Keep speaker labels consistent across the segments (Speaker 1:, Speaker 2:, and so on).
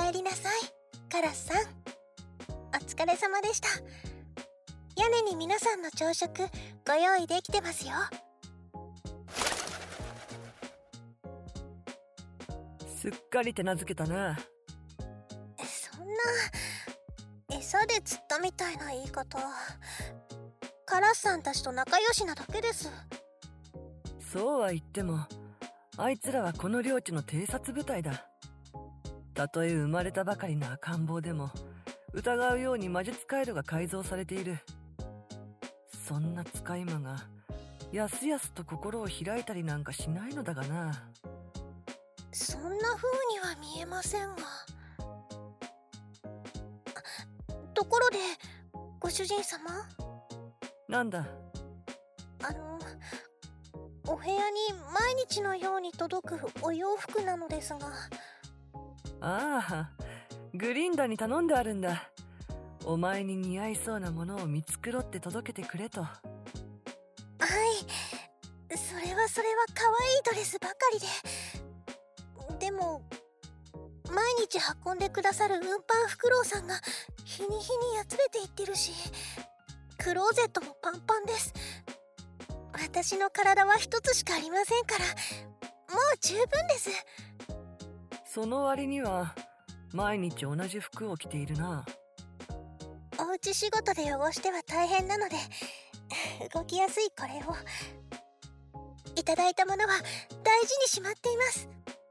Speaker 1: 帰りなさい、カラスさん。お疲れ様でした。屋根に皆さんの朝食ご用意できてますよ。
Speaker 2: すっかり手なずけたな。
Speaker 1: そんな餌で釣ったみたいな言い方。カラスさんたちと仲良しなだけです。
Speaker 2: そうは言ってもあいつらはこの領地の偵察部隊だ。たとえ生まれたばかりの赤ん坊でも疑うように魔術回路が改造されている。そんな使い魔がやすやすと心を開いたりなんかしないのだがな。
Speaker 1: そんな風には見えませんが。ところでご主人様。
Speaker 2: なんだ。
Speaker 1: お部屋に毎日のように届くお洋服なのですが。
Speaker 2: ああ、グリンダに頼んであるんだ。お前に似合いそうなものを見繕って届けてくれと。
Speaker 1: はい、それは可愛いドレスばかりで。でも毎日運んでくださる運搬フクロウさんが日に日にやつれていってるし、クローゼットもパンパンです。私の体は一つしかありませんから、もう十分です。
Speaker 2: その割には毎日同じ服を着ているな。
Speaker 1: おうち仕事で汚しては大変なので動きやすいこれを。いただいたものは大事にしまっています。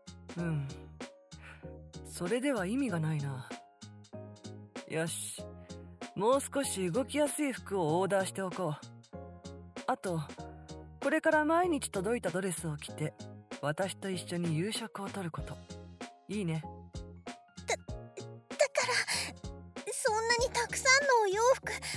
Speaker 2: それでは意味がないな。よし、もう少し動きやすい服をオーダーしておこう。あとこれから毎日届いたドレスを着て私と一緒に夕食をとること、いいね。
Speaker 1: だからそんなにたくさんのお洋服困り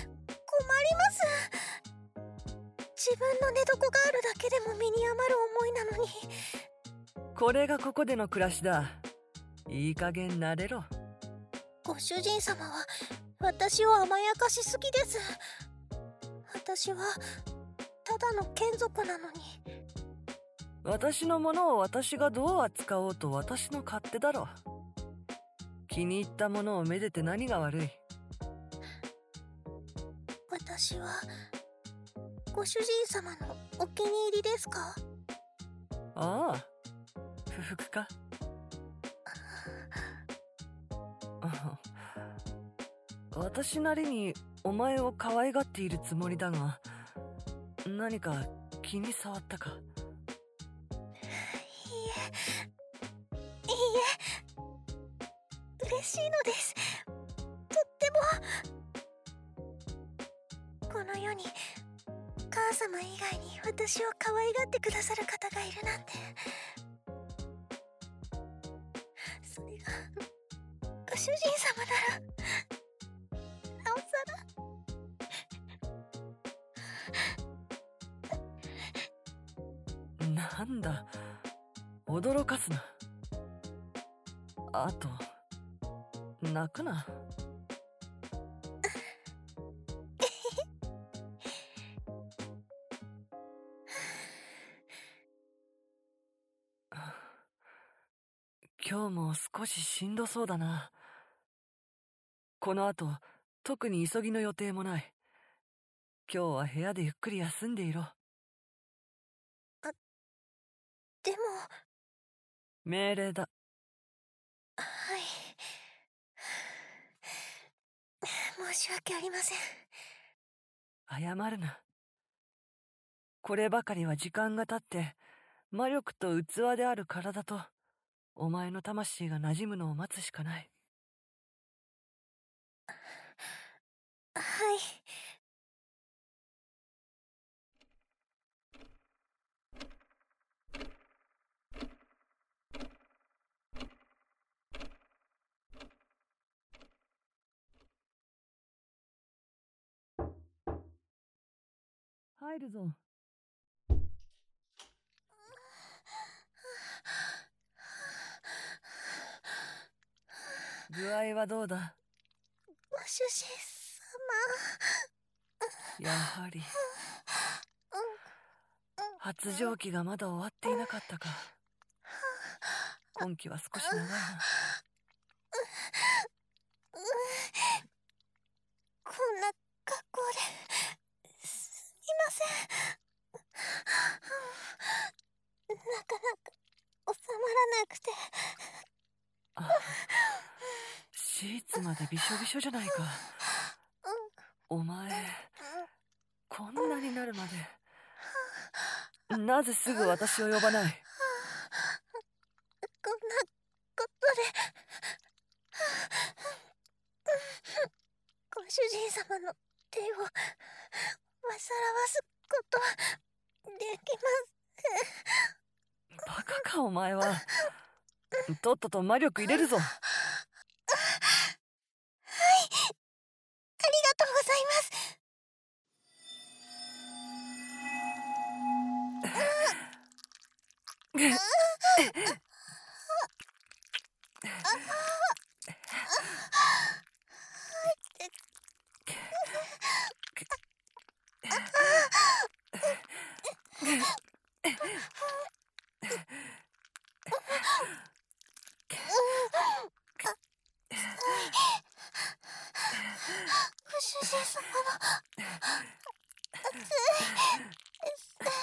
Speaker 1: ます。自分の寝床があるだけでも身に余る思いなのに。
Speaker 2: これがここでの暮らしだ。いい加減慣れろ。
Speaker 1: ご主人様は私を甘やかしすぎです。私はただの眷属なのに。
Speaker 2: 私のものを私がどう扱おうと私の勝手だろ。気に入ったものをめでて何が悪い。
Speaker 1: 私はご主人様のお気に入りですか？
Speaker 2: ああ、不服か？私なりにお前を可愛がっているつもりだが、何か気に障ったか？
Speaker 1: いいえ、嬉しいのです。とっても。この世に母様以外に私を可愛がってくださる方がいるなんて。それがご主人様ならなおさ
Speaker 2: ら。なんだ、驚かすな。あと泣くな。今日も少ししんどそうだな。この後特に急ぎの予定もない。今日は部屋でゆっくり休んでいろ。
Speaker 1: でも。
Speaker 2: 命令だ。
Speaker 1: はい。申し訳ありません。
Speaker 2: 謝るな。こればかりは時間が経って魔力と器である体とお前の魂が馴染むのを待つしかない。
Speaker 1: はい。
Speaker 2: 入るぞ。具合はどうだ？
Speaker 1: ご主人様。
Speaker 2: やはり発情期がまだ終わっていなかったか。今期は少し長いな。
Speaker 1: なかなか収まらなくて。
Speaker 2: シーツまでびしょびしょじゃないか。お前、こんなになるまでなぜすぐ私を呼ばない？
Speaker 1: こんなことでご主人様の手を煩わすことはできま
Speaker 2: バカかお前は。とっとと魔力入れるぞ。
Speaker 1: せん。はい、ありがとうございます。ご主人様の熱いですね。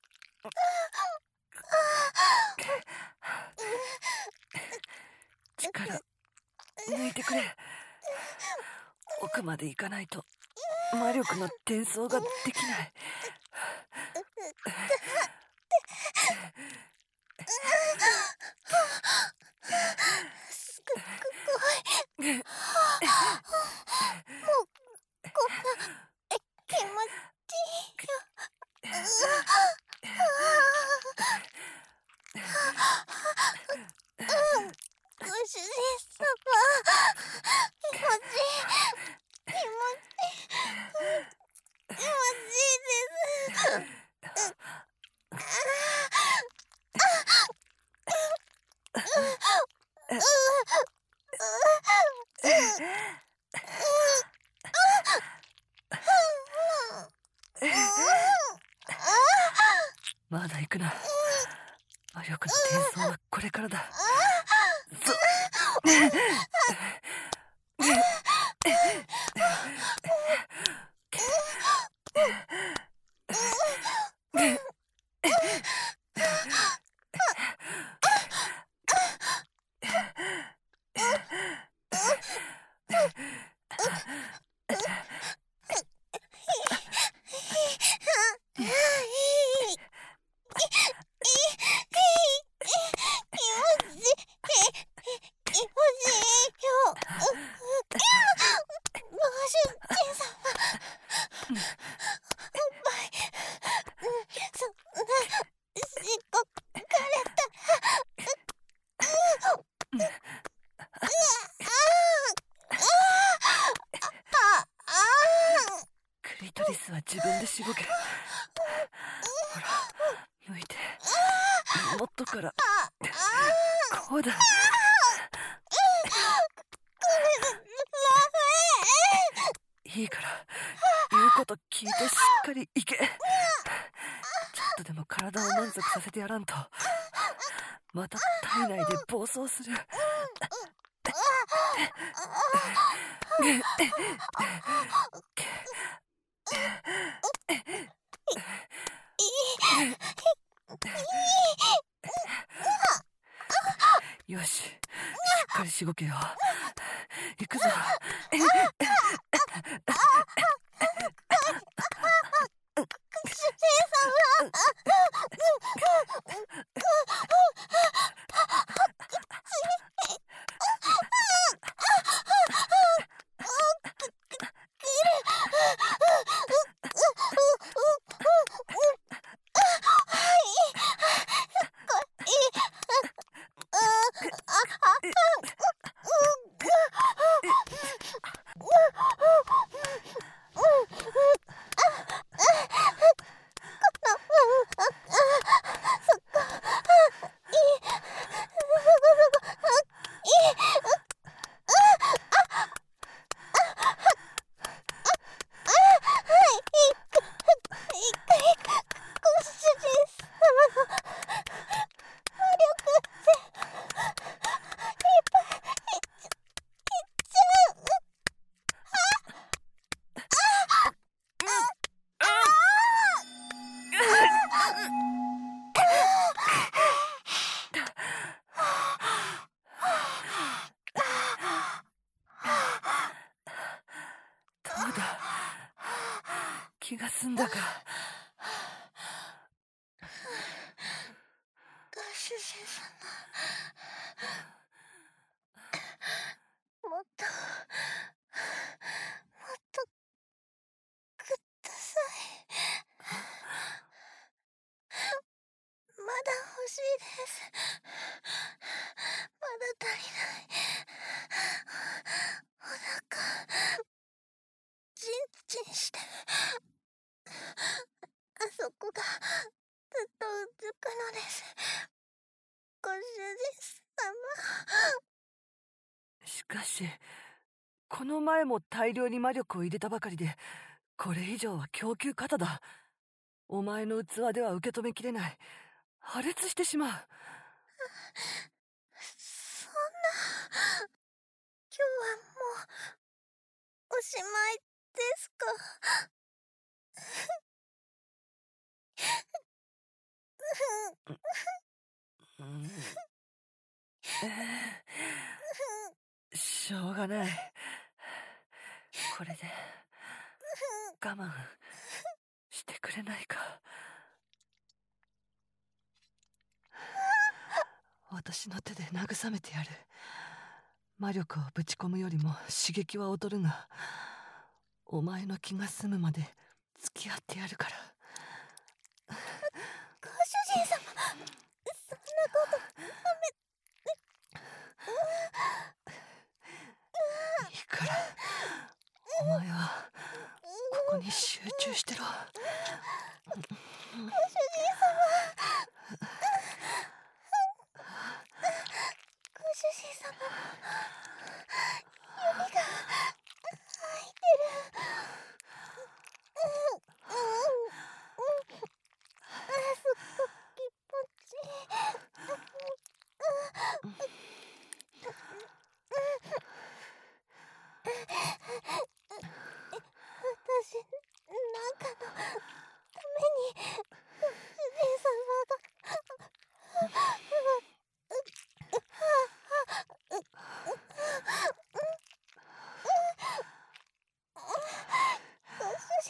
Speaker 2: 力抜いてくれ。奥まで行かないと魔力の転送ができない。
Speaker 1: すごい。もうこんな気持ちいいよ。ご主人様、気持ちいい。気持ちいい。気持ちいいです。
Speaker 2: まだ行くな。魔力の転送はこれからだ。クリトリスは自分でしごけ。ほら、抜いて。もっとから。こうだ。いいから言うこと聞いてしっかり行け。ちょっとでも体を満足させてやらんとまた体内で暴走する。よし、しっかりしごけよ。行くぞ。 どうだ、気が済んだか。
Speaker 1: ご主人様、もっとください。まだ欲しいです。まだ足りない。お腹チンチンして、あそこがずっとうずくのです。ご主人様。
Speaker 2: しかし、この前も大量に魔力を入れたばかりで、これ以上は供給過多だ。お前の器では受け止めきれない。破裂してしまう。
Speaker 1: そんな、今日はもうおしまいですか？
Speaker 2: しょうがない。これで我慢してくれないか。私の手で慰めてやる。魔力をぶち込むよりも刺激は劣るが、お前の気が済むまで付き合ってやるから。
Speaker 1: ご主人様、そんなこと
Speaker 2: いいから、お前はここに集中してろ。
Speaker 1: ご主人様、ご主人様の指が入ってる。すっごく気持ちいい。私なんかのためにご主人様がご主人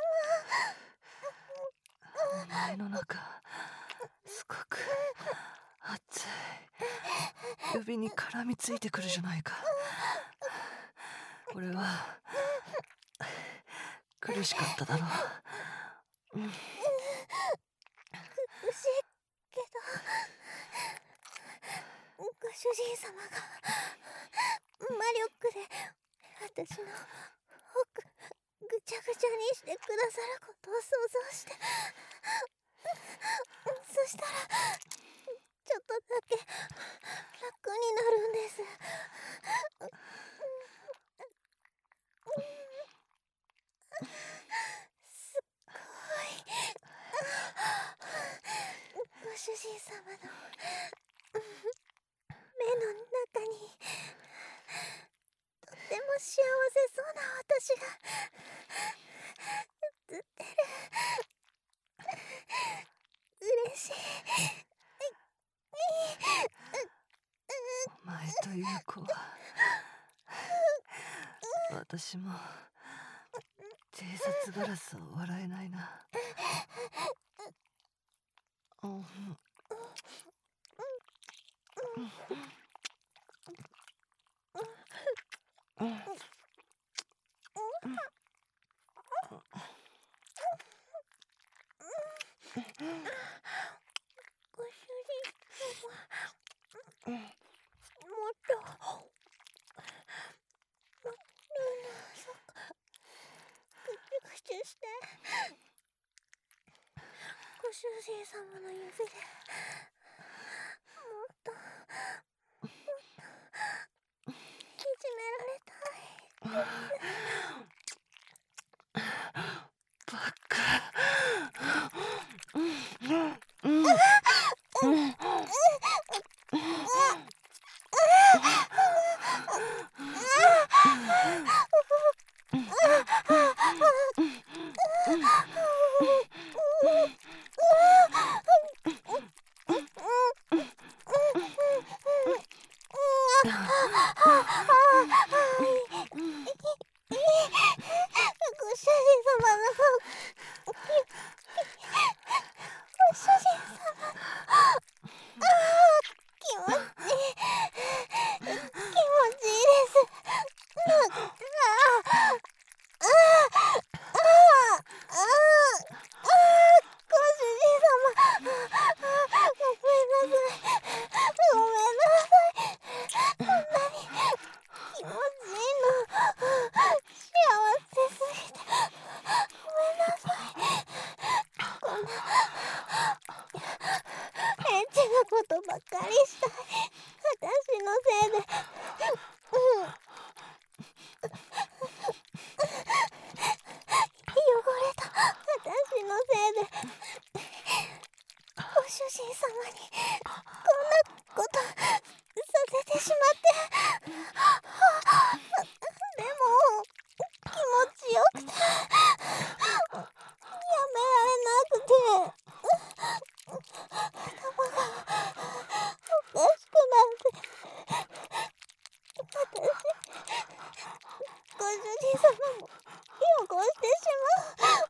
Speaker 2: お前の中、すごく熱い。指に絡みついてくるじゃないか。俺は苦しかっただろう。
Speaker 1: 苦しいけど、ご主人様が魔力で私の奥ぐちゃぐちゃにしてくださることを想像して、そしたらちょっとだけ楽になるんです。すっごい。ご主人様の目の中にとっても幸せそうな私が映ってる。嬉しい。
Speaker 2: お前という子は、私も偵察ガラスを笑えないな。
Speaker 1: ご主人様、もっとそっか、ぐちゅぐちゅして、ご主人様の指でもっといじめられたい。
Speaker 2: バカ。
Speaker 1: エッチなことばっかりしたい。私のせいで汚れた。私のせいでご主人様にこんなことさせてしまって。でも気持ちよくてやめられなくて頭がおかしくなって私ご主人様も汚してしまう。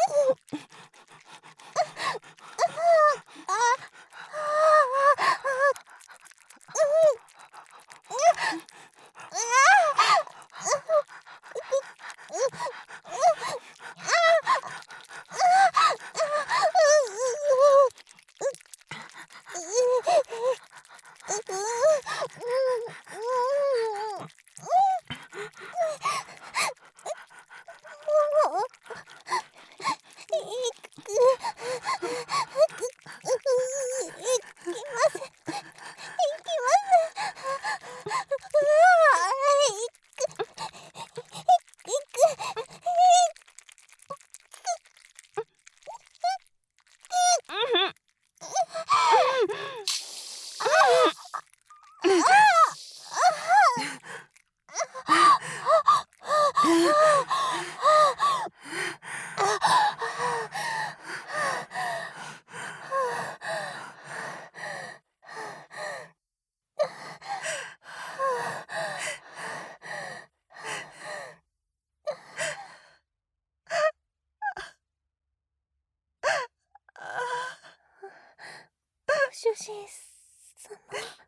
Speaker 1: 主人様。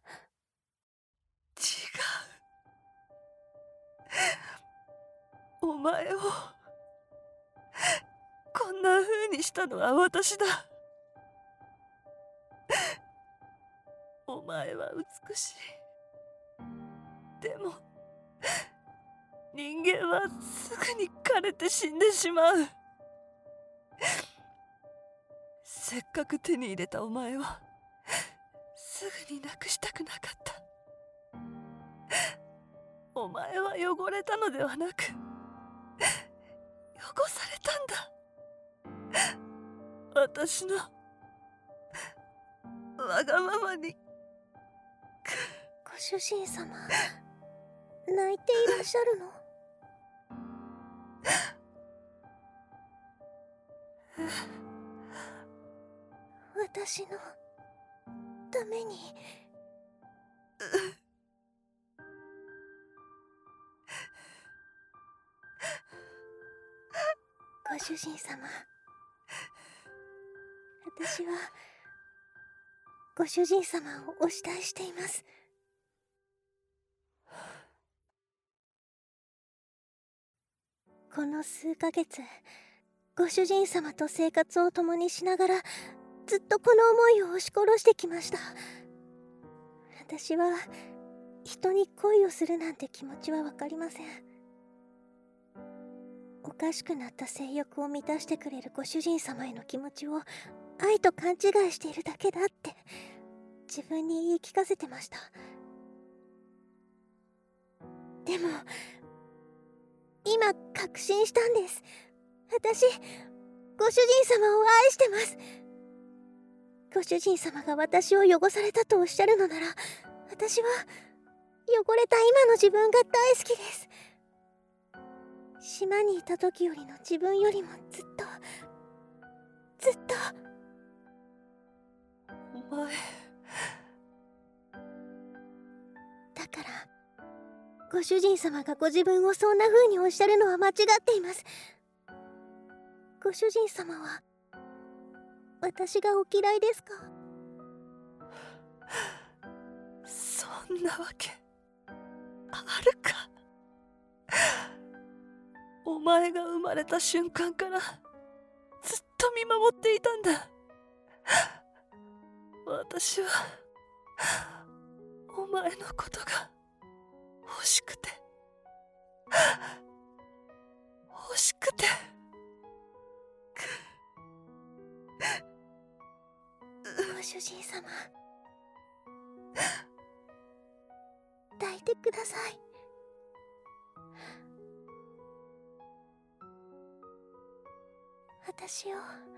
Speaker 2: 違う。お前をこんな風にしたのは私だ。お前は美しい。でも人間はすぐに枯れて死んでしまう。せっかく手に入れたお前をすぐになくしたくなかった。お前は汚れたのではなく汚されたんだ。私のわがままに。
Speaker 1: ご主人様、泣いていらっしゃるの？私のために。ご主人様、私はご主人様をお慕いしています。この数ヶ月、ご主人様と生活を共にしながらずっとこの思いを押し殺してきました。私は人に恋をするなんて気持ちはわかりません。おかしくなった性欲を満たしてくれるご主人様への気持ちを愛と勘違いしているだけだって自分に言い聞かせてました。でも今確信したんです。私ご主人様を愛してます。ご主人様が私を汚されたとおっしゃるのなら、私は汚れた今の自分が大好きです。島にいた時よりの自分よりもずっと
Speaker 2: お前。
Speaker 1: だからご主人様がご自分をそんな風におっしゃるのは間違っています。ご主人様は私がお嫌いですか？
Speaker 2: そんなわけあるか。お前が生まれた瞬間からずっと見守っていたんだ。私はお前のことが欲しくて
Speaker 1: ご主人様、抱いてください。私を